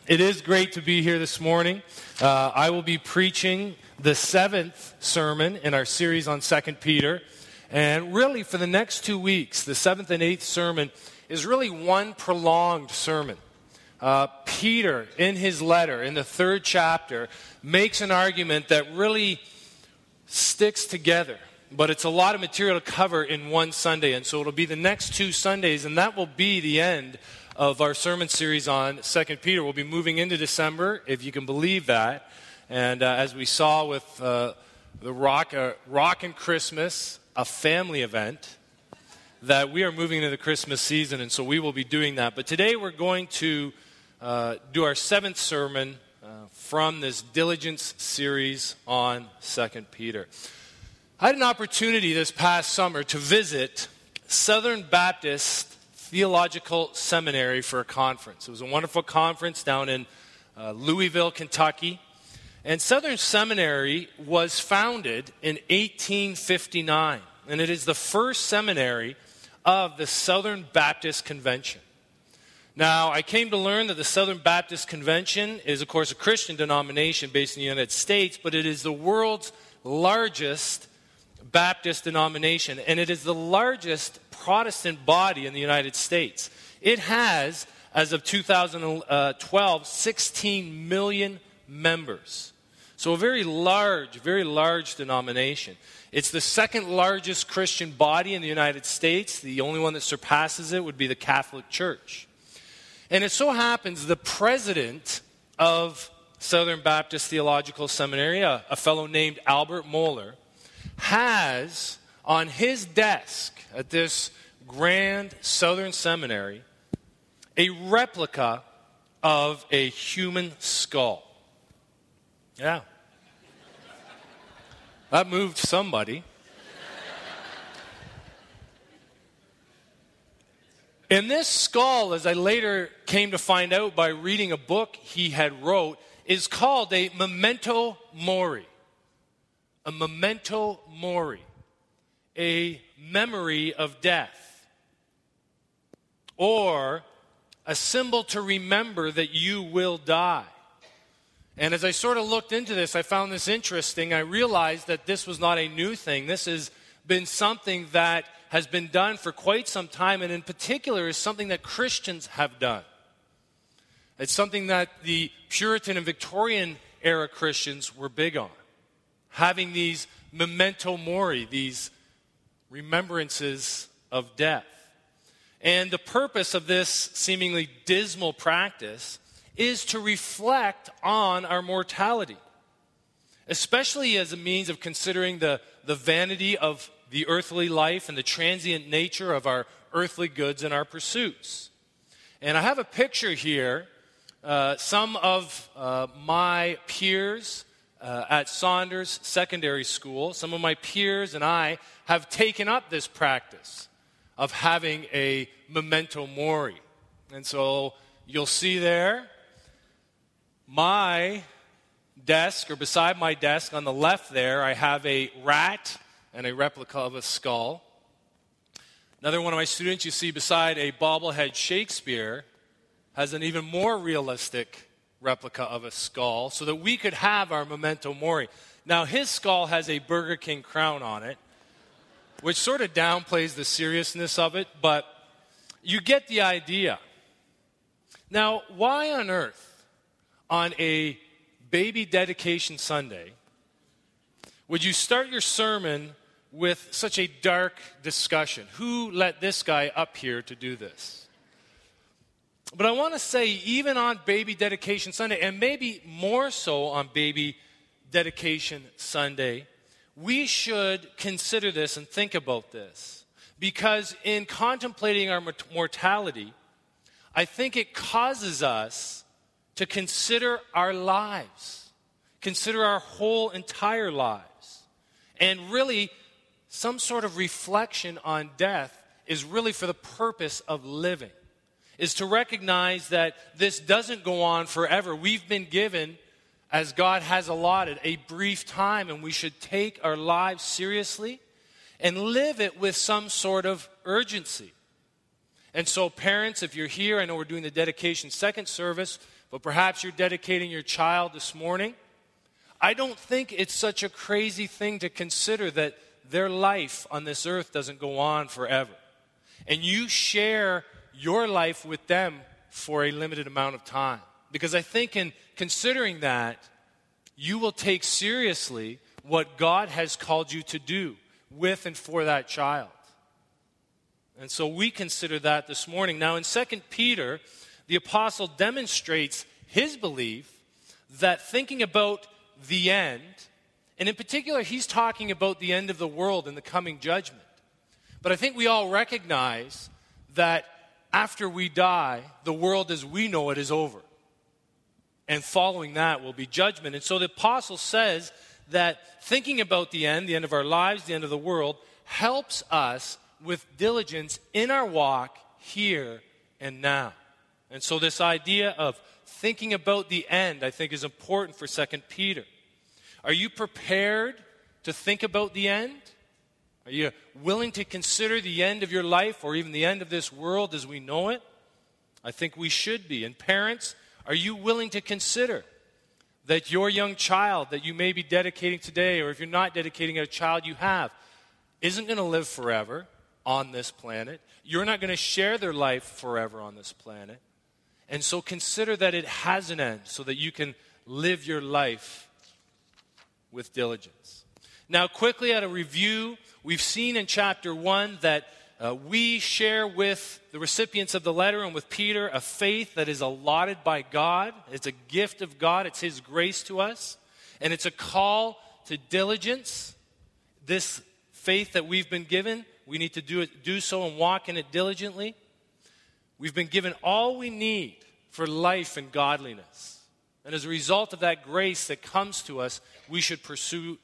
It is great to be here this morning. I will be preaching the 7th sermon in our series on 2 Peter. And really, for the next 2 weeks, the 7th and 8th sermon is really one prolonged sermon. Peter, in his letter, in the 3rd chapter, makes an argument that really sticks together. But it's a lot of material to cover in one Sunday. And so it'll be the next 2 Sundays, and that will be the end of our sermon series on 2 Peter. We'll be moving into December, if you can believe that. And as we saw with the Rockin' Christmas, a family event, that we are moving into the Christmas season, and so we will be doing that. But today we're going to do our 7th sermon from this Diligence series on 2 Peter. I had an opportunity this past summer to visit Southern Baptist Theological Seminary for a conference. It was a wonderful conference down in Louisville, Kentucky. And Southern Seminary was founded in 1859. And it is the first seminary of the Southern Baptist Convention. Now, I came to learn that the Southern Baptist Convention is, of course, a Christian denomination based in the United States, but it is the world's largest Baptist denomination, and it is the largest Protestant body in the United States. It has, as of 2012, 16 million members. So a very large denomination. It's the second largest Christian body in the United States. The only one that surpasses it would be the Catholic Church. And it so happens the president of Southern Baptist Theological Seminary, a fellow named Albert Mohler, has on his desk at this grand Southern Seminary a replica of a human skull. Yeah. That moved somebody. And this skull, as I later came to find out by reading a book he had wrote, is called a memento mori. A memento mori, a memory of death, or a symbol to remember that you will die. And as I sort of looked into this, I found this interesting. I realized that this was not a new thing. This has been something that has been done for quite some time, and in particular is something that Christians have done. It's something that the Puritan and Victorian era Christians were big on. Having these memento mori, these remembrances of death. And the purpose of this seemingly dismal practice is to reflect on our mortality, especially as a means of considering the vanity of the earthly life and the transient nature of our earthly goods and our pursuits. And I have a picture here. Some of my peers at Saunders Secondary School, some of my peers and I have taken up this practice of having a memento mori. And so you'll see there my desk, or beside my desk on the left there, I have a rat and a replica of a skull. Another one of my students you see beside a bobblehead Shakespeare has an even more realistic replica of a skull so that we could have our memento mori. Now, his skull has a Burger King crown on it, which sort of downplays the seriousness of it, but you get the idea. Now, why on earth, on a baby dedication Sunday, would you start your sermon with such a dark discussion? Who let this guy up here to do this? But I want to say, even on Baby Dedication Sunday, and maybe more so on Baby Dedication Sunday, we should consider this and think about this. Because in contemplating our mortality, I think it causes us to consider our lives, consider our whole entire lives. And really, some sort of reflection on death is really for the purpose of living. Is to recognize that this doesn't go on forever. We've been given, as God has allotted, a brief time, and we should take our lives seriously and live it with some sort of urgency. And so parents, if you're here, I know we're doing the dedication second service, but perhaps you're dedicating your child this morning. I don't think it's such a crazy thing to consider that their life on this earth doesn't go on forever. And you share your life with them for a limited amount of time. Because I think in considering that, you will take seriously what God has called you to do with and for that child. And so we consider that this morning. Now in 2 Peter, the apostle demonstrates his belief that thinking about the end, and in particular he's talking about the end of the world and the coming judgment. But I think we all recognize that after we die, the world as we know it is over. And following that will be judgment. And so the apostle says that thinking about the end of our lives, the end of the world, helps us with diligence in our walk here and now. And so this idea of thinking about the end, I think, is important for 2 Peter. Are you prepared to think about the end? Are you willing to consider the end of your life or even the end of this world as we know it? I think we should be. And parents, are you willing to consider that your young child that you may be dedicating today, or if you're not dedicating a child you have, isn't going to live forever on this planet? You're not going to share their life forever on this planet. And so consider that it has an end so that you can live your life with diligence. Now, quickly at a review, we've seen in chapter 1 that we share with the recipients of the letter and with Peter a faith that is allotted by God. It's a gift of God. It's His grace to us. And it's a call to diligence. This faith that we've been given, we need to do so and walk in it diligently. We've been given all we need for life and godliness. And as a result of that grace that comes to us, we should pursue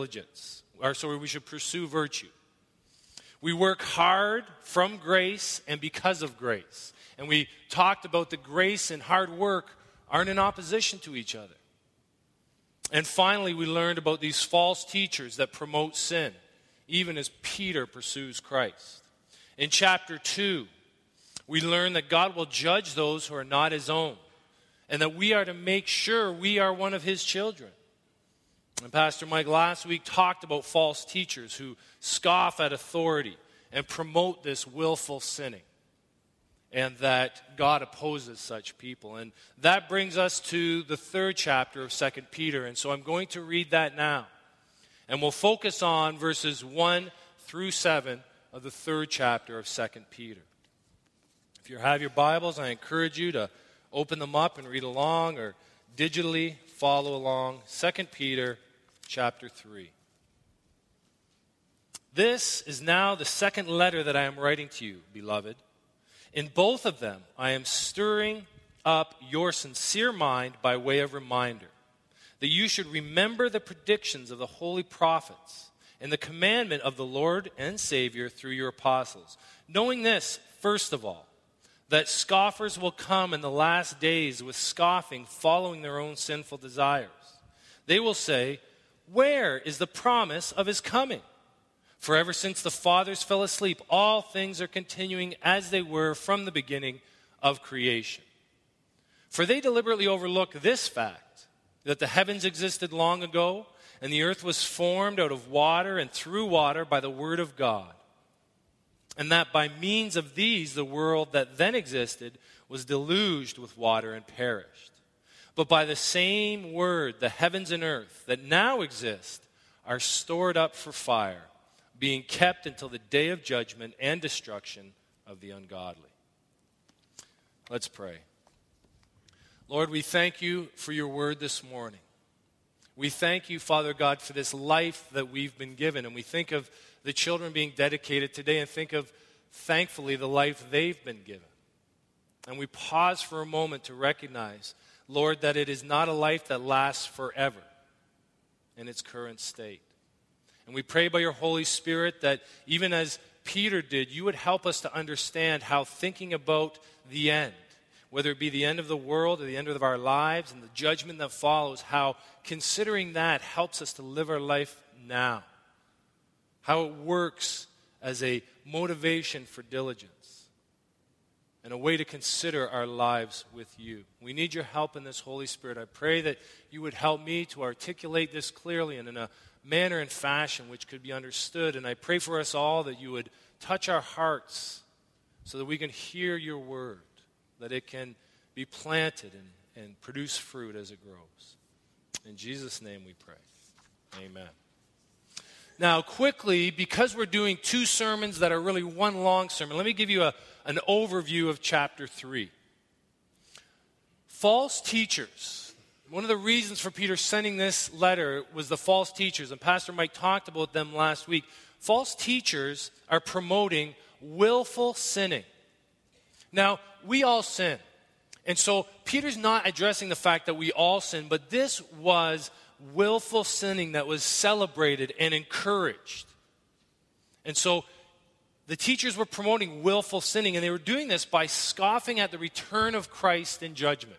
we should pursue virtue. We work hard from grace and because of grace. And we talked about the grace and hard work aren't in opposition to each other. And finally, we learned about these false teachers that promote sin, even as Peter pursues Christ. In chapter 2, we learn that God will judge those who are not His own, and that we are to make sure we are one of His children. And Pastor Mike last week talked about false teachers who scoff at authority and promote this willful sinning, and that God opposes such people. And that brings us to the 3rd chapter of 2 Peter. And so I'm going to read that now. And we'll focus on verses 1 through 7 of the 3rd chapter of 2 Peter. If you have your Bibles, I encourage you to open them up and read along, or digitally follow along. 2 Peter chapter 3. This is now the 2nd letter that I am writing to you, beloved. In both of them, I am stirring up your sincere mind by way of reminder, that you should remember the predictions of the holy prophets and the commandment of the Lord and Savior through your apostles. Knowing this, first of all, that scoffers will come in the last days with scoffing, following their own sinful desires. They will say, "Where is the promise of His coming? For ever since the fathers fell asleep, all things are continuing as they were from the beginning of creation." For they deliberately overlook this fact, that the heavens existed long ago, and the earth was formed out of water and through water by the word of God. And that by means of these, the world that then existed was deluged with water and perished. But by the same word, the heavens and earth that now exist are stored up for fire, being kept until the day of judgment and destruction of the ungodly. Let's pray. Lord, we thank you for your word this morning. We thank you, Father God, for this life that we've been given. And we think of the children being dedicated today and think of, thankfully, the life they've been given. And we pause for a moment to recognize, Lord, that it is not a life that lasts forever in its current state. And we pray by your Holy Spirit that even as Peter did, you would help us to understand how thinking about the end, whether it be the end of the world or the end of our lives and the judgment that follows, how considering that helps us to live our life now. How it works as a motivation for diligence. and a way to consider our lives with you. We need your help in this, Holy Spirit. I pray that you would help me to articulate this clearly and in a manner and fashion which could be understood. And I pray for us all that you would touch our hearts so that we can hear your word, that it can be planted and produce fruit as it grows. In Jesus' name we pray. Amen. Now, quickly, because we're doing two sermons that are really one long sermon, let me give you an overview of chapter 3. False teachers. One of the reasons for Peter sending this letter was the false teachers, and Pastor Mike talked about them last week. False teachers are promoting willful sinning. Now, we all sin. And so Peter's not addressing the fact that we all sin, but this was willful sinning that was celebrated and encouraged. And so the teachers were promoting willful sinning, and they were doing this by scoffing at the return of Christ in judgment.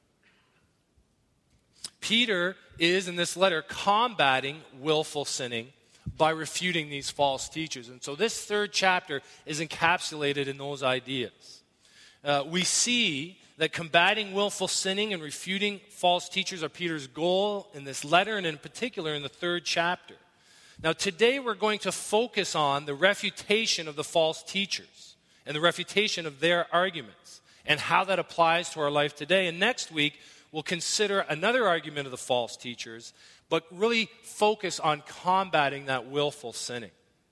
Peter is, in this letter, combating willful sinning by refuting these false teachers. And so this third chapter is encapsulated in those ideas. We see that combating willful sinning and refuting false teachers are Peter's goal in this letter, and in particular in the third chapter. Now, today we're going to focus on the refutation of the false teachers and the refutation of their arguments and how that applies to our life today. And next week, we'll consider another argument of the false teachers, but really focus on combating that willful sinning.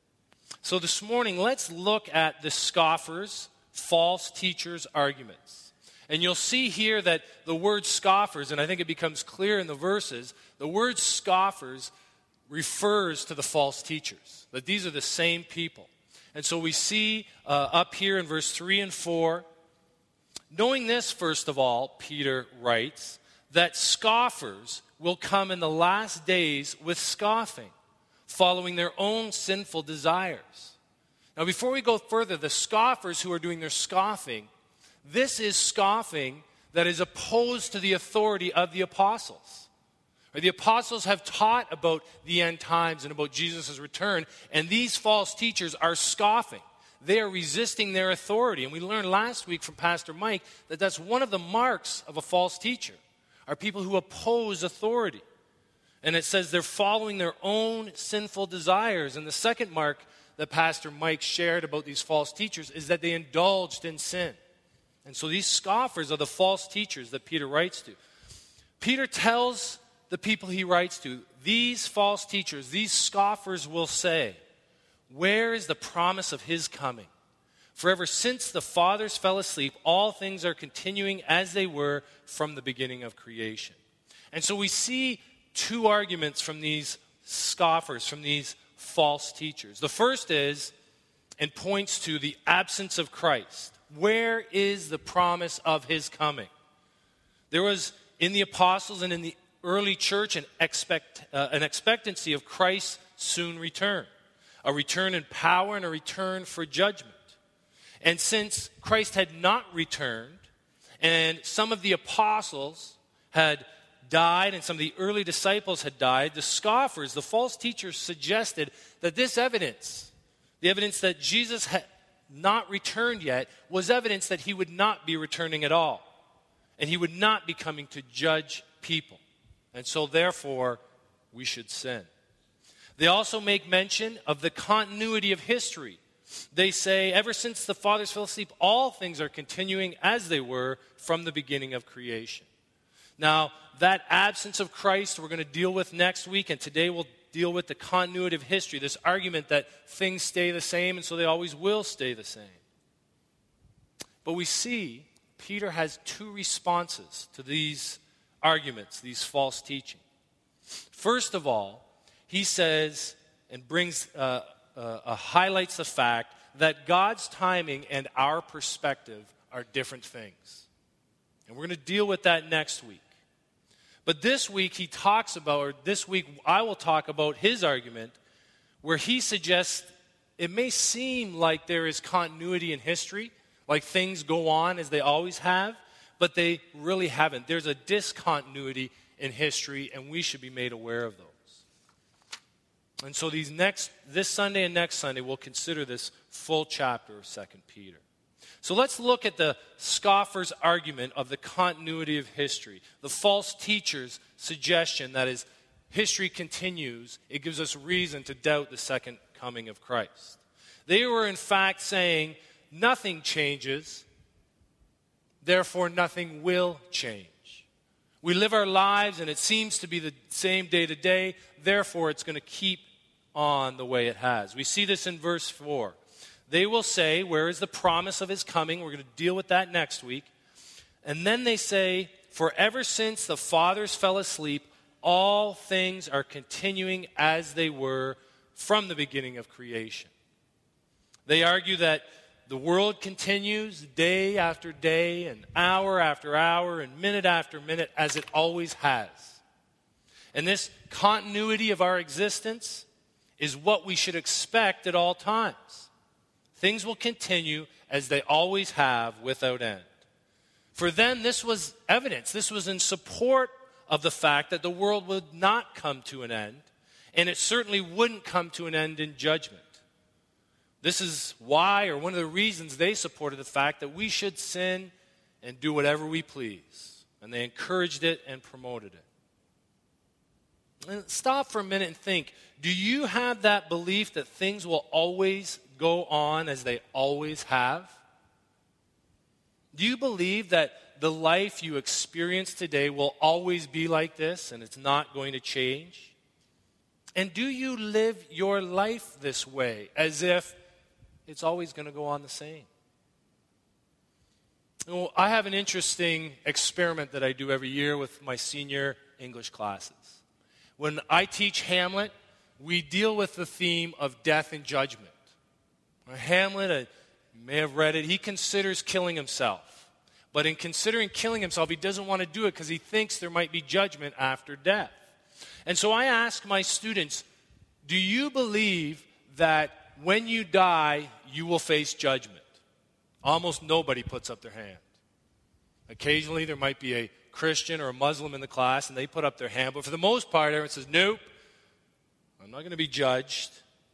So this morning, let's look at the scoffers, false teachers' arguments. And you'll see here that the word scoffers, and I think it becomes clear in the verses, the word scoffers refers to the false teachers, that these are the same people. And so we see up here in verse 3 and 4, knowing this, first of all, Peter writes, that scoffers will come in the last days with scoffing, following their own sinful desires. Now, before we go further, the scoffers who are doing their scoffing, this is scoffing that is opposed to the authority of the apostles. The apostles have taught about the end times and about Jesus' return, and these false teachers are scoffing. They are resisting their authority. And we learned last week from Pastor Mike that that's one of the marks of a false teacher, are people who oppose authority. And it says they're following their own sinful desires. And the second mark that Pastor Mike shared about these false teachers is that they indulged in sin. And so these scoffers are the false teachers that Peter writes to. Peter tells the people he writes to, these false teachers, these scoffers will say, where is the promise of his coming? For ever since the fathers fell asleep, all things are continuing as they were from the beginning of creation. And so we see two arguments from these scoffers, from these false teachers. The first is, and points to the absence of Christ. Where is the promise of his coming? There was in the apostles and in the early church an expectancy of Christ's soon return. A return in power and a return for judgment. And since Christ had not returned, and some of the apostles had died and some of the early disciples had died, the scoffers, the false teachers suggested that this evidence, the evidence that Jesus had not returned yet, was evidence that he would not be returning at all. And he would not be coming to judge people. And so therefore, we should sin. They also make mention of the continuity of history. They say, ever since the fathers fell asleep, all things are continuing as they were from the beginning of creation. Now, that absence of Christ we're going to deal with next week, and today we'll deal with the continuity of history, this argument that things stay the same, and so they always will stay the same. But we see Peter has two responses to these arguments, these false teachings. First of all, he says and brings highlights the fact that God's timing and our perspective are different things. And we're going to deal with that next week. But this week he talks about, or this week I will talk about his argument where he suggests it may seem like there is continuity in history, like things go on as they always have, but they really haven't. There's a discontinuity in history, and we should be made aware of those. And so this Sunday and next Sunday, we'll consider this full chapter of 2 Peter. So let's look at the scoffer's argument of the continuity of history, the false teacher's suggestion that as history continues, it gives us reason to doubt the second coming of Christ. They were in fact saying, nothing changes, therefore nothing will change. We live our lives and it seems to be the same day to day, therefore it's going to keep on the way it has. We see this in verse 4. They will say, where is the promise of his coming? We're going to deal with that next week. And then they say, for ever since the fathers fell asleep, all things are continuing as they were from the beginning of creation. They argue that the world continues day after day and hour after hour and minute after minute as it always has. And this continuity of our existence is what we should expect at all times. Things will continue as they always have without end. For them, this was evidence. This was in support of the fact that the world would not come to an end, and it certainly wouldn't come to an end in judgment. This is why, or one of the reasons they supported the fact that we should sin and do whatever we please. And they encouraged it and promoted it. And stop for a minute and think, do you have that belief that things will always go on as they always have? Do you believe that the life you experience today will always be like this and it's not going to change? And do you live your life this way as if it's always going to go on the same? Well, I have an interesting experiment that I do every year with my senior English classes. When I teach Hamlet, we deal with the theme of death and judgment. Hamlet, you may have read it, he considers killing himself. But in considering killing himself, he doesn't want to do it because he thinks there might be judgment after death. And so I ask my students, do you believe that when you die, you will face judgment? Almost nobody puts up their hand. Occasionally there might be a Christian or a Muslim in the class and they put up their hand. But for the most part, everyone says, nope, I'm not going to be judged.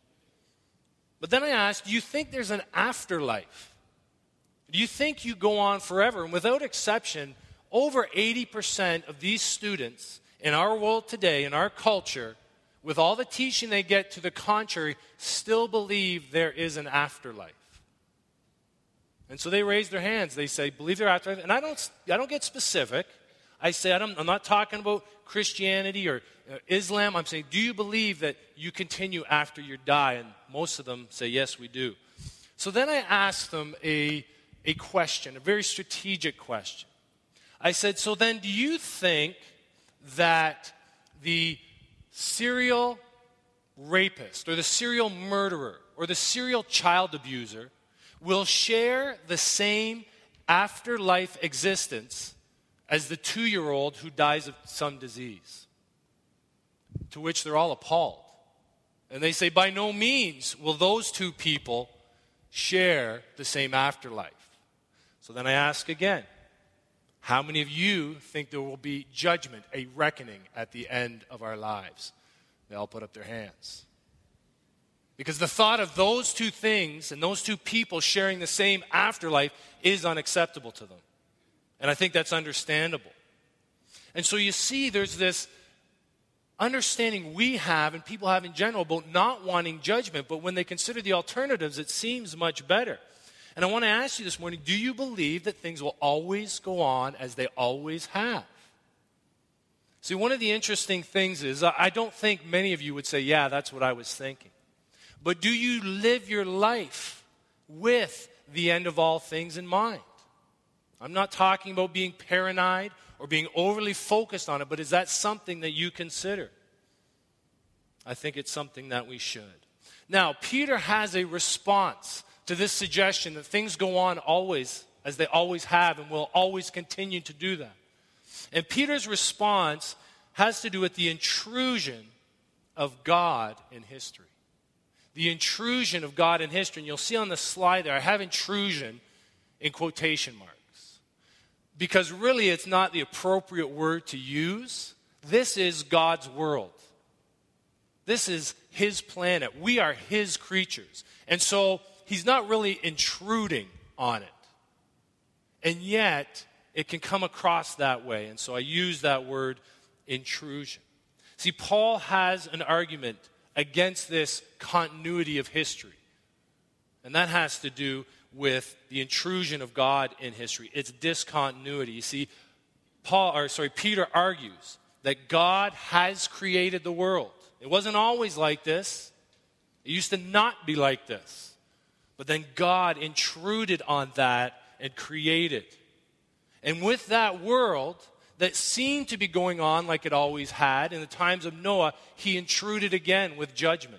But then I ask, do you think there's an afterlife? Do you think you go on forever? And without exception, over 80% of these students in our world today, in our culture, with all the teaching they get to the contrary, still believe there is an afterlife. And so they raise their hands. They say, believe there afterlife. And I don't get specific. I say, I'm not talking about Christianity or Islam. I'm saying, do you believe that you continue after you die? And most of them say, yes, we do. So then I asked them a question, a very strategic question. I said, so then do you think that the serial rapist or the serial murderer or the serial child abuser will share the same afterlife existence as the 2-year-old who dies of some disease? To which they're all appalled. And they say, by no means will those two people share the same afterlife. So then I ask again, how many of you think there will be judgment, a reckoning at the end of our lives? They all put up their hands. Because the thought of those two things and those two people sharing the same afterlife is unacceptable to them. And I think that's understandable. And so you see there's this understanding we have and people have in general about not wanting judgment, but when they consider the alternatives, it seems much better. And I want to ask you this morning, do you believe that things will always go on as they always have? See, one of the interesting things is, I don't think many of you would say, yeah, that's what I was thinking. But do you live your life with the end of all things in mind? I'm not talking about being paranoid or being overly focused on it, but is that something that you consider? I think it's something that we should. Now, Peter has a response to this suggestion that things go on always as they always have and will always continue to do that. And Peter's response has to do with the intrusion of God in history. The intrusion of God in history. And you'll see on the slide there, I have intrusion in quotation marks. Because really it's not the appropriate word to use. This is God's world. This is His planet. We are His creatures. And so He's not really intruding on it. and yet it can come across that way. And so I use that word intrusion. See, Paul has an argument against this continuity of history. And that has to do with the intrusion of God in history. It's discontinuity. You see, Peter argues that God has created the world. It wasn't always like this. It used to not be like this. But then God intruded on that and created. And with that world that seemed to be going on like it always had in the times of Noah, he intruded again with judgment.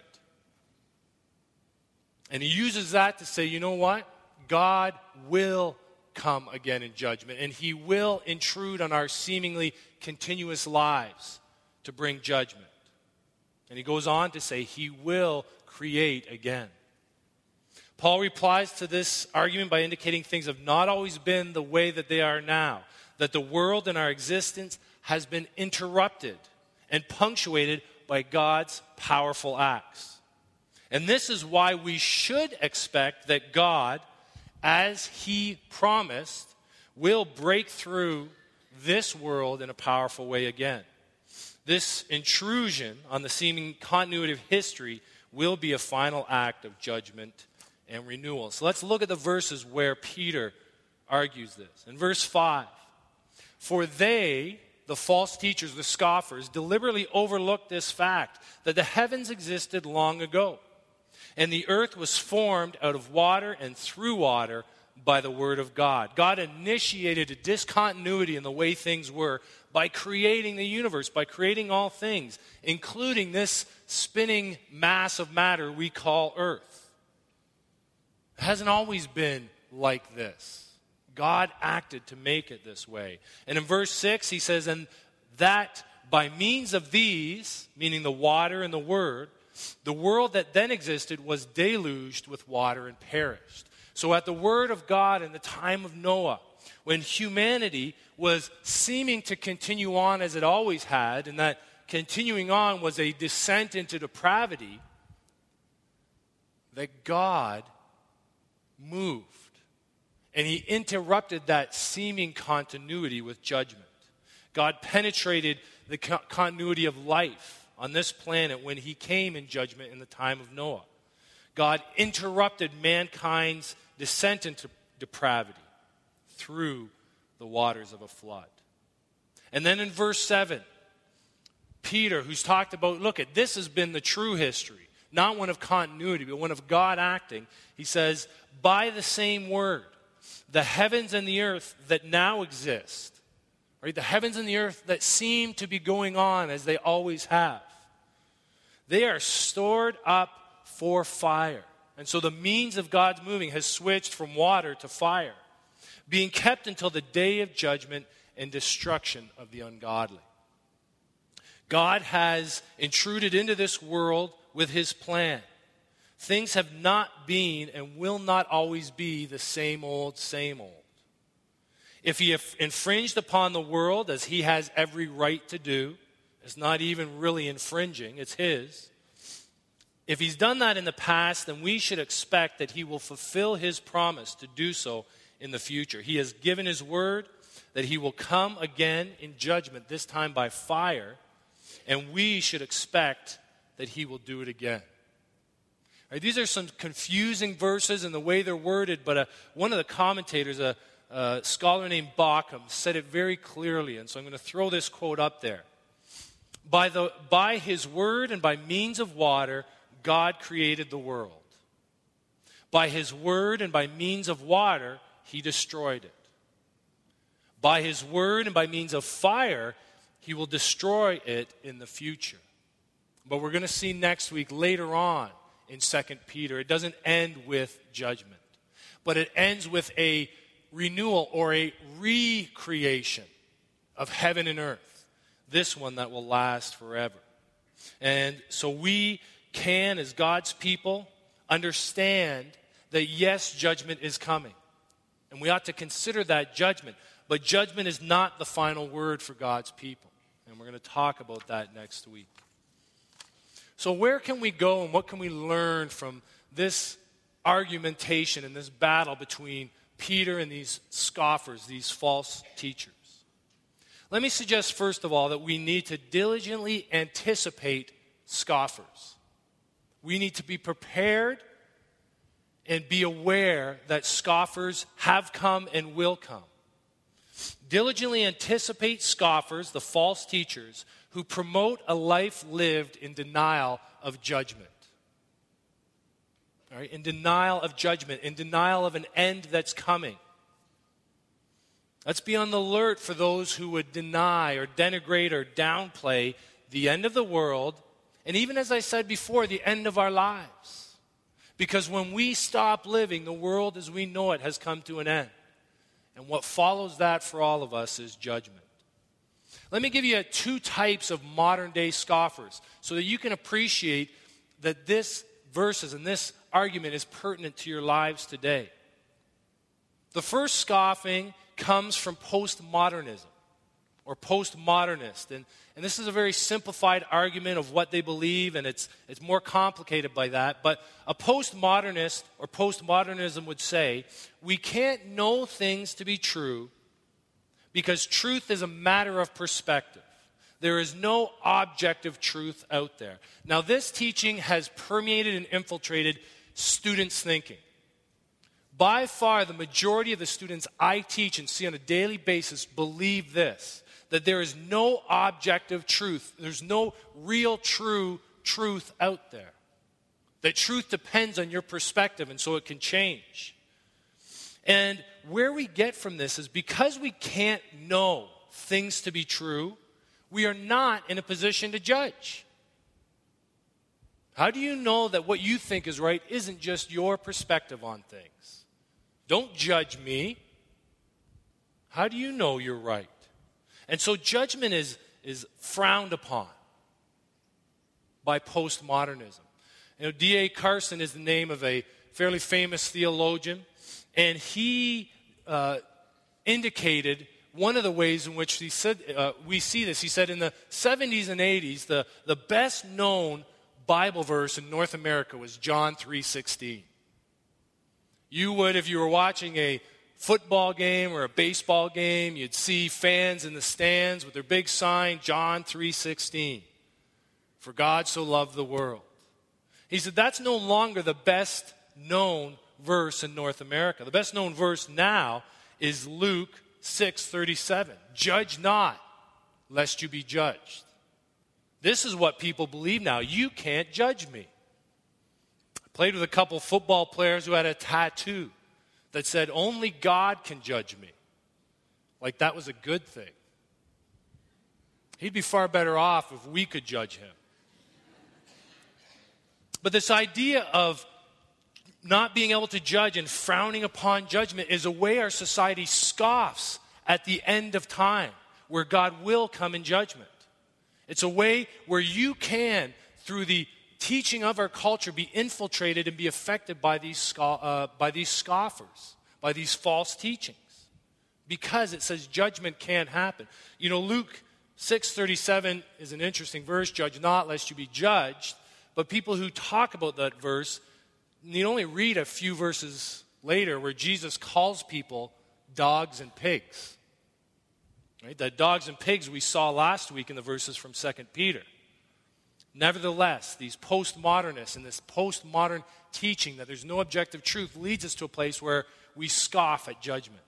And he uses that to say, you know what? God will come again in judgment, and he will intrude on our seemingly continuous lives to bring judgment. And he goes on to say he will create again. Paul replies to this argument by indicating things have not always been the way that they are now, that the world and our existence has been interrupted and punctuated by God's powerful acts. And this is why we should expect that God, as he promised, will break through this world in a powerful way again. This intrusion on the seeming continuity of history will be a final act of judgment and renewal. So let's look at the verses where Peter argues this. In verse 5, for they, the false teachers, the scoffers, deliberately overlooked this fact that the heavens existed long ago, and the earth was formed out of water and through water by the word of God. God initiated a discontinuity in the way things were by creating the universe, by creating all things, including this spinning mass of matter we call earth. It hasn't always been like this. God acted to make it this way. And in verse 6, he says, and that by means of these, meaning the water and the word, the world that then existed was deluged with water and perished. So at the word of God in the time of Noah, when humanity was seeming to continue on as it always had, and that continuing on was a descent into depravity, that God moved. And he interrupted that seeming continuity with judgment. God penetrated the continuity of life on this planet when he came in judgment in the time of Noah. God interrupted mankind's descent into depravity through the waters of a flood. And then in verse 7, Peter, who's talked about, look, this has been the true history, not one of continuity, but one of God acting. He says, by the same word, the heavens and the earth that now exist, right? The heavens and the earth that seem to be going on as they always have, they are stored up for fire. And so the means of God's moving has switched from water to fire, being kept until the day of judgment and destruction of the ungodly. God has intruded into this world with his plan. Things have not been and will not always be the same old, same old. If he infringed upon the world, as he has every right to do, it's not even really infringing, it's his. If he's done that in the past, then we should expect that he will fulfill his promise to do so in the future. He has given his word that he will come again in judgment, this time by fire, and we should expect that he will do it again. Right, these are some confusing verses in the way they're worded, but one of the commentators, a scholar named Bauckham, said it very clearly, and so I'm going to throw this quote up there. By his word and by means of water, God created the world. By his word and by means of water, he destroyed it. By his word and by means of fire, he will destroy it in the future. But we're going to see next week, later on in 2 Peter, it doesn't end with judgment, but it ends with a renewal or a recreation of heaven and earth, this one that will last forever. And so we can, as God's people, understand that yes, judgment is coming. And we ought to consider that judgment. But judgment is not the final word for God's people. And we're going to talk about that next week. So where can we go and what can we learn from this argumentation and this battle between Peter and these scoffers, these false teachers. Let me suggest, first of all, that we need to diligently anticipate scoffers. We need to be prepared and be aware that scoffers have come and will come. Diligently anticipate scoffers, the false teachers, who promote a life lived in denial of judgment. All right? In denial of judgment, in denial of an end that's coming. Let's be on the alert for those who would deny or denigrate or downplay the end of the world, and even as I said before, the end of our lives. Because when we stop living, the world as we know it has come to an end. And what follows that for all of us is judgment. Let me give you two types of modern day scoffers so that you can appreciate that this verses and this argument is pertinent to your lives today. The first scoffing comes from postmodernism or postmodernist. And this is a very simplified argument of what they believe, and it's more complicated by that. But a postmodernist or postmodernism would say, we can't know things to be true because truth is a matter of perspective. There is no objective truth out there. Now, this teaching has permeated and infiltrated students' thinking. By far, the majority of the students I teach and see on a daily basis believe this, that there is no objective truth. There's no real true truth out there. That truth depends on your perspective, and so it can change. And where we get from this is because we can't know things to be true, we are not in a position to judge. How do you know that what you think is right isn't just your perspective on things? Don't judge me. How do you know you're right? And so judgment is frowned upon by postmodernism. You know, D.A. Carson is the name of a fairly famous theologian, and he indicated one of the ways in which he said, we see this. He said in the 70s and 80s, the best known Bible verse in North America was John 3:16. You would, if you were watching a football game or a baseball game, you'd see fans in the stands with their big sign, John 3:16. For God so loved the world. He said that's no longer the best known verse in North America. The best known verse now is Luke 6:37. Judge not, lest you be judged. This is what people believe now. You can't judge me. I played with a couple football players who had a tattoo that said, only God can judge me. Like that was a good thing. He'd be far better off if we could judge him. But this idea of not being able to judge and frowning upon judgment is a way our society scoffs at the end of time, where God will come in judgment. It's a way where you can, through the teaching of our culture, be infiltrated and be affected by these scoffers, by these false teachings. Because it says judgment can't happen. You know, Luke 6:37 is an interesting verse, judge not lest you be judged. But people who talk about that verse, you only read a few verses later where Jesus calls people dogs and pigs. Right? The dogs and pigs we saw last week in the verses from 2 Peter. Nevertheless, these postmodernists and this postmodern teaching that there's no objective truth leads us to a place where we scoff at judgment.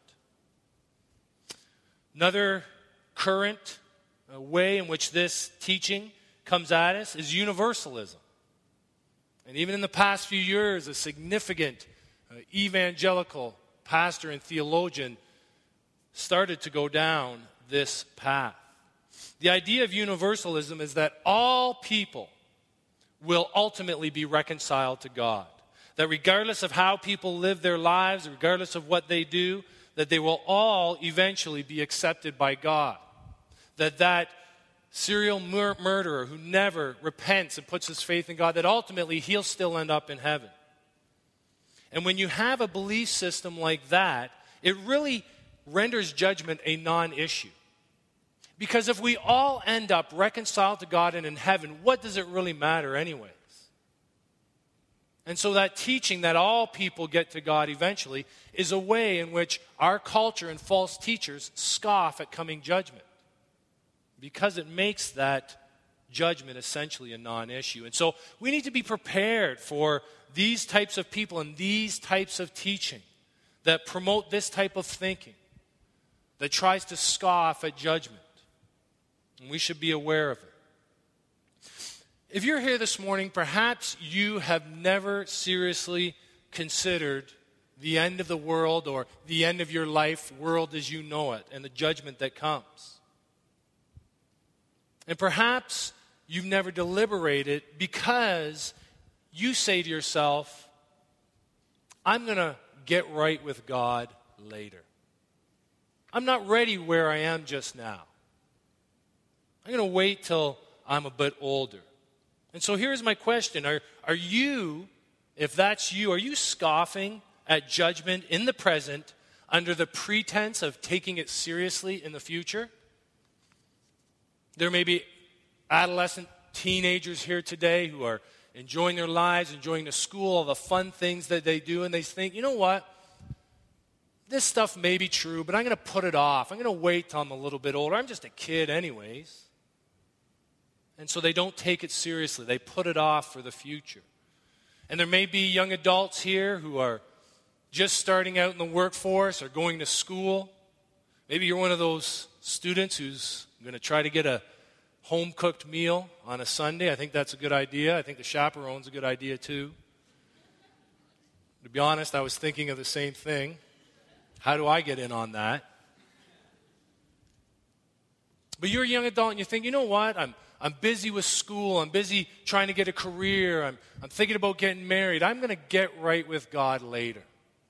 Another current way in which this teaching comes at us is universalism. And even in the past few years, a significant evangelical pastor and theologian started to go down this path. The idea of universalism is that all people will ultimately be reconciled to God. That regardless of how people live their lives, regardless of what they do, that they will all eventually be accepted by God. That serial murderer who never repents and puts his faith in God, that ultimately he'll still end up in heaven. And when you have a belief system like that, it really renders judgment a non-issue. Because if we all end up reconciled to God and in heaven, what does it really matter anyways? And so that teaching that all people get to God eventually is a way in which our culture and false teachers scoff at coming judgment, because it makes that judgment essentially a non-issue. And so we need to be prepared for these types of people and these types of teaching that promote this type of thinking, that tries to scoff at judgment. And we should be aware of it. If you're here this morning, perhaps you have never seriously considered the end of the world or the end of your life, world as you know it, and the judgment that comes. And perhaps you've never deliberated because you say to yourself, I'm going to get right with God later. I'm not ready where I am just now. I'm going to wait till I'm a bit older. And so here's my question. Are you, if that's you, are you scoffing at judgment in the present under the pretense of taking it seriously in the future? There may be adolescent teenagers here today who are enjoying their lives, enjoying the school, all the fun things that they do, and they think, you know what? This stuff may be true, but I'm going to put it off. I'm going to wait till I'm a little bit older. I'm just a kid anyways. And so they don't take it seriously. They put it off for the future. And there may be young adults here who are just starting out in the workforce or going to school. Maybe you're one of those students who's going to try to get a home-cooked meal on a Sunday. I think that's a good idea. I think the chaperone's a good idea too. To be honest, I was thinking of the same thing. How do I get in on that? But you're a young adult and you think, you know what? I'm busy with school. I'm busy trying to get a career. I'm thinking about getting married. I'm going to get right with God later.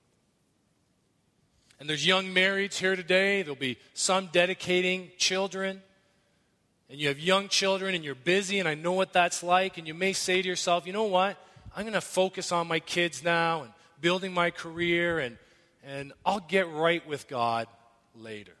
And there's young marrieds here today. There'll be some dedicating children. And you have young children and you're busy, and I know what that's like. And you may say to yourself, you know what? I'm going to focus on my kids now and building my career, and I'll get right with God later.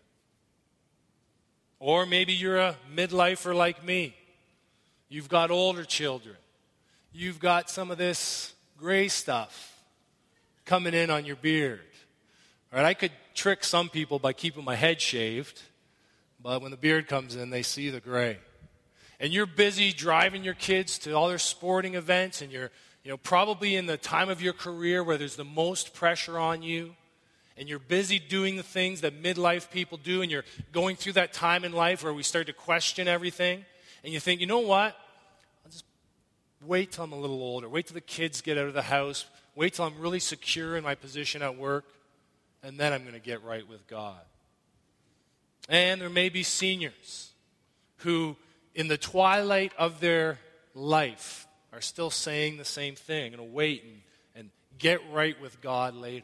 Or maybe you're a midlifer like me. You've got older children. You've got some of this gray stuff coming in on your beard. All right, I could trick some people by keeping my head shaved, but when the beard comes in, they see the gray. And you're busy driving your kids to all their sporting events, and you're probably in the time of your career where there's the most pressure on you. And you're busy doing the things that midlife people do, and you're going through that time in life where we start to question everything. And you think, you know what? I'll just wait till I'm a little older. Wait till the kids get out of the house. Wait till I'm really secure in my position at work. And then I'm going to get right with God. And there may be seniors who, in the twilight of their life, are still saying the same thing. I'm going to wait and get right with God later.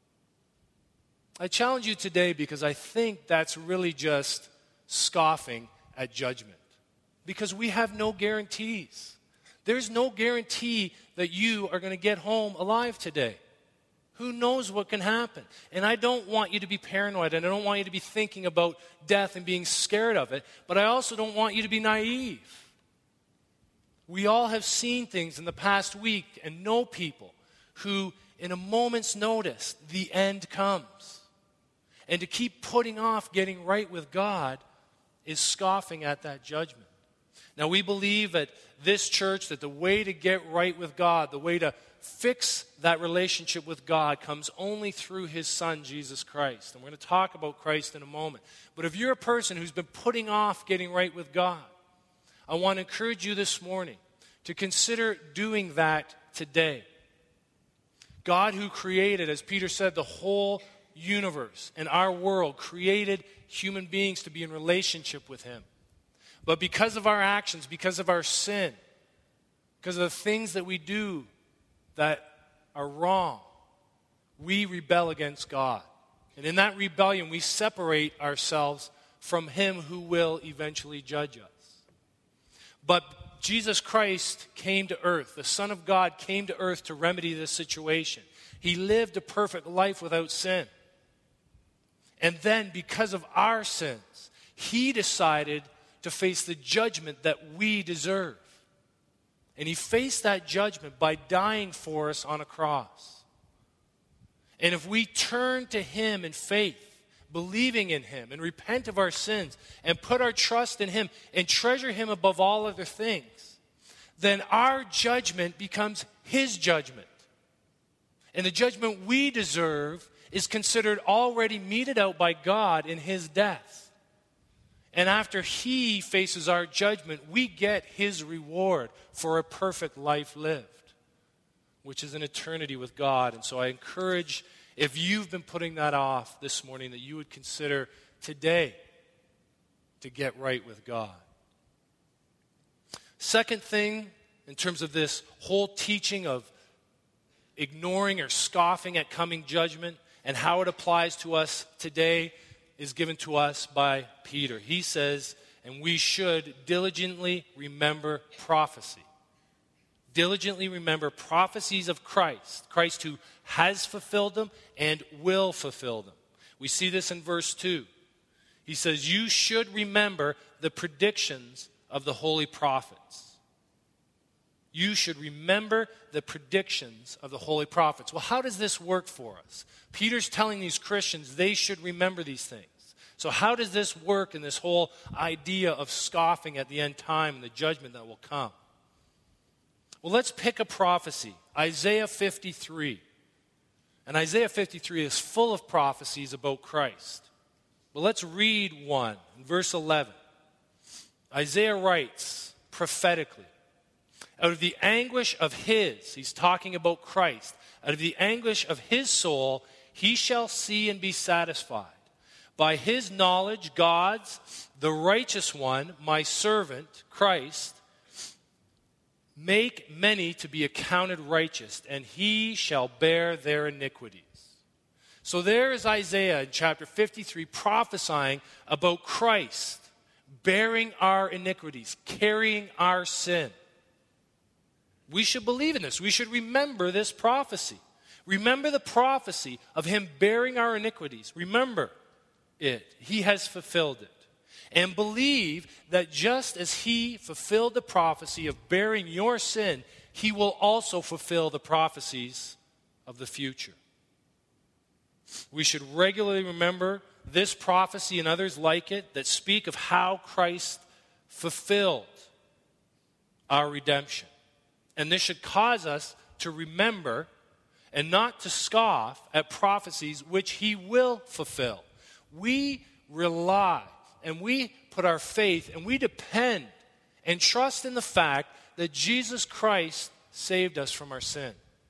I challenge you today because I think that's really just scoffing at judgment. Because we have no guarantees. There's no guarantee that you are going to get home alive today. Who knows what can happen? And I don't want you to be paranoid, and I don't want you to be thinking about death and being scared of it, but I also don't want you to be naive. We all have seen things in the past week and know people who, in a moment's notice, the end comes. And to keep putting off getting right with God is scoffing at that judgment. Now, we believe at this church that the way to get right with God, the way to fix that relationship with God comes only through His Son, Jesus Christ. And we're going to talk about Christ in a moment. But if you're a person who's been putting off getting right with God, I want to encourage you this morning to consider doing that today. God, who created, as Peter said, the whole universe and our world, created human beings to be in relationship with Him. But because of our actions, because of our sin, because of the things that we do that are wrong, we rebel against God. And in that rebellion, we separate ourselves from Him who will eventually judge us. But Jesus Christ came to earth. The Son of God came to earth to remedy this situation. He lived a perfect life without sin. And then, because of our sins, He decided to face the judgment that we deserve. And he faced that judgment by dying for us on a cross. And if we turn to him in faith, believing in him, and repent of our sins, and put our trust in him, and treasure him above all other things, then our judgment becomes his judgment. And the judgment we deserve is considered already meted out by God in his death. And after he faces our judgment, we get his reward for a perfect life lived, which is an eternity with God. And so I encourage, if you've been putting that off this morning, that you would consider today to get right with God. Second thing, in terms of this whole teaching of ignoring or scoffing at coming judgment and how it applies to us today, is given to us by Peter. He says, and we should diligently remember prophecy. Diligently remember prophecies of Christ. Christ who has fulfilled them and will fulfill them. We see this in verse 2. He says, you should remember the predictions of the holy prophets. You should remember the predictions of the holy prophets. Well, how does this work for us? Peter's telling these Christians they should remember these things. So how does this work in this whole idea of scoffing at the end time and the judgment that will come? Well, let's pick a prophecy, Isaiah 53. And Isaiah 53 is full of prophecies about Christ. But let's read one, in verse 11. Isaiah writes prophetically, out of the anguish of he's talking about Christ, out of the anguish of his soul, he shall see and be satisfied. By his knowledge, God's, the righteous one, my servant, Christ, make many to be accounted righteous, and he shall bear their iniquities. So there is Isaiah in chapter 53 prophesying about Christ bearing our iniquities, carrying our sin. We should believe in this. We should remember this prophecy. Remember the prophecy of him bearing our iniquities. Remember it. He has fulfilled it. And believe that just as he fulfilled the prophecy of bearing your sin, he will also fulfill the prophecies of the future. We should regularly remember this prophecy and others like it that speak of how Christ fulfilled our redemption. And this should cause us to remember and not to scoff at prophecies which he will fulfill. We rely and we put our faith and we depend and trust in the fact that Jesus Christ saved us from our sin.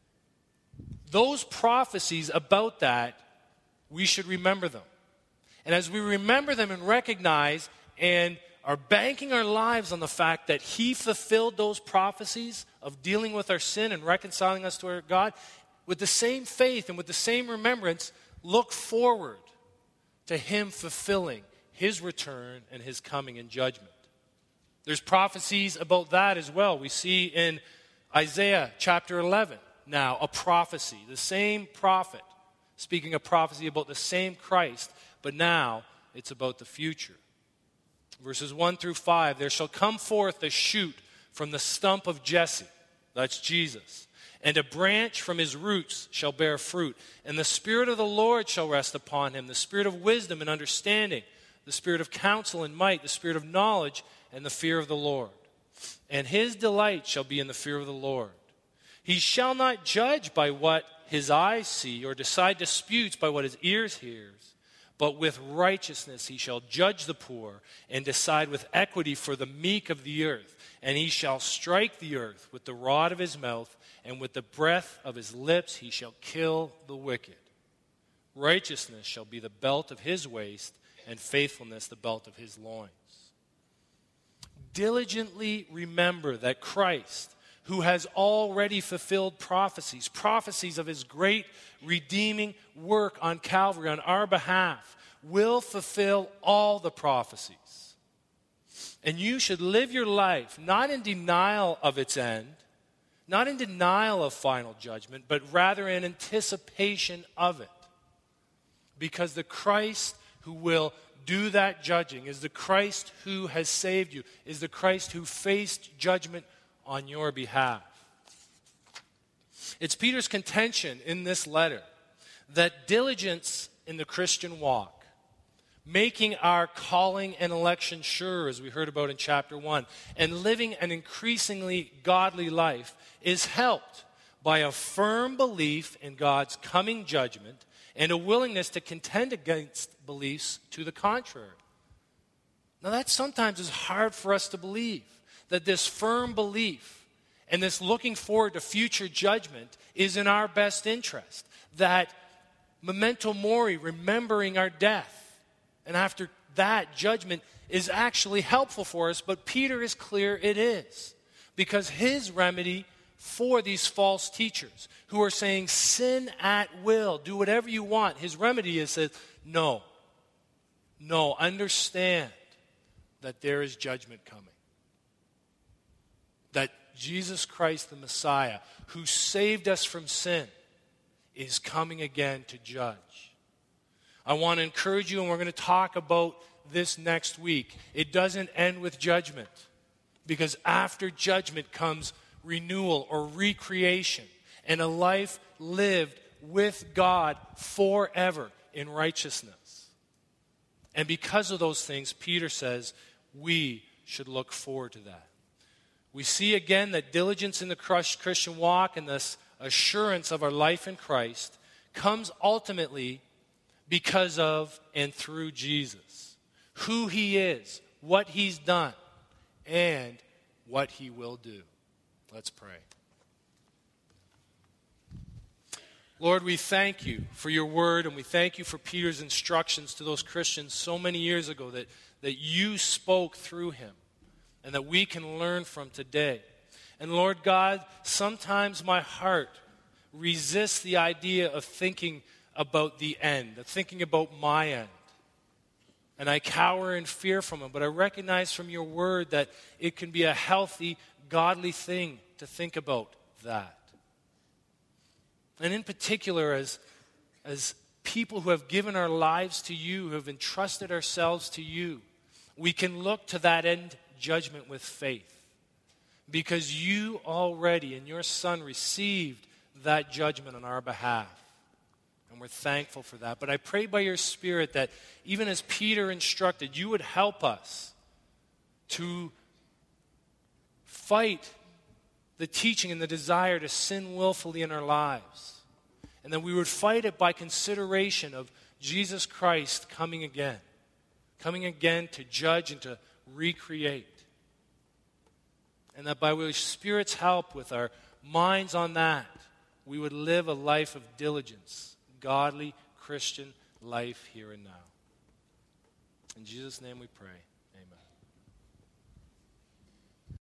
Those prophecies about that, we should remember them. And as we remember them and recognize and are banking our lives on the fact that he fulfilled those prophecies of dealing with our sin and reconciling us to our God, with the same faith and with the same remembrance, look forward to him fulfilling his return and his coming in judgment. There's prophecies about that as well. We see in Isaiah chapter 11 now a prophecy, the same prophet speaking a prophecy about the same Christ, but now it's about the future. Verses 1 through 5, there shall come forth a shoot from the stump of Jesse, that's Jesus, and a branch from his roots shall bear fruit. And the Spirit of the Lord shall rest upon him, the Spirit of wisdom and understanding, the Spirit of counsel and might, the Spirit of knowledge and the fear of the Lord. And his delight shall be in the fear of the Lord. He shall not judge by what his eyes see, or decide disputes by what his ears hears. But with righteousness he shall judge the poor, and decide with equity for the meek of the earth. And he shall strike the earth with the rod of his mouth, and with the breath of his lips he shall kill the wicked. Righteousness shall be the belt of his waist, and faithfulness the belt of his loins. Diligently remember that Christ, who has already fulfilled prophecies of his great redeeming work on Calvary on our behalf, will fulfill all the prophecies. And you should live your life not in denial of its end, not in denial of final judgment, but rather in anticipation of it. Because the Christ who will do that judging is the Christ who has saved you, is the Christ who faced judgment on your behalf. It's Peter's contention in this letter that diligence in the Christian walk, making our calling and election sure, as we heard about in chapter 1, and living an increasingly godly life is helped by a firm belief in God's coming judgment and a willingness to contend against beliefs to the contrary. Now that sometimes is hard for us to believe, that this firm belief and this looking forward to future judgment is in our best interest, that memento mori, remembering our death, and after that, judgment is actually helpful for us, but Peter is clear it is, because his remedy for these false teachers who are saying sin at will, do whatever you want, his remedy is that no, understand that there is judgment coming. That Jesus Christ, the Messiah, who saved us from sin, is coming again to judge. I want to encourage you, and we're going to talk about this next week. It doesn't end with judgment, because after judgment comes renewal or recreation and a life lived with God forever in righteousness. And because of those things, Peter says we should look forward to that. We see again that diligence in the Christian walk and this assurance of our life in Christ comes ultimately because of and through Jesus. Who he is, what he's done, and what he will do. Let's pray. Lord, we thank you for your word, and we thank you for Peter's instructions to those Christians so many years ago that you spoke through him and that we can learn from today. And Lord God, sometimes my heart resists the idea of thinking about the end, of thinking about my end. And I cower in fear from it, but I recognize from your word that it can be a healthy, godly thing to think about that. And in particular, as people who have given our lives to you, who have entrusted ourselves to you, we can look to that end judgment with faith. Because you already, and your Son, received that judgment on our behalf. And we're thankful for that. But I pray by your Spirit that even as Peter instructed, you would help us to fight the teaching and the desire to sin willfully in our lives. And that we would fight it by consideration of Jesus Christ coming again to judge and to recreate. And that by your Spirit's help, with our minds on that, we would live a life of diligence, godly Christian life here and now. In Jesus' name we pray.